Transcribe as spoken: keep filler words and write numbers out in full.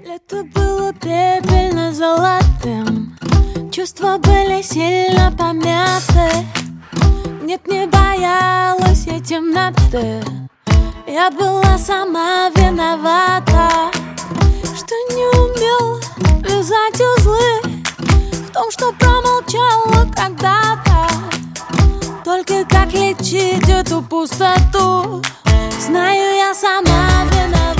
Лето было пепельно-золотым, чувства были сильно помяты. Нет, не боялась я темноты, я была сама виновата, что не умела вязать узлы, в том, что промолчала когда-то. Только как лечить эту пустоту, знаю, я сама виновата.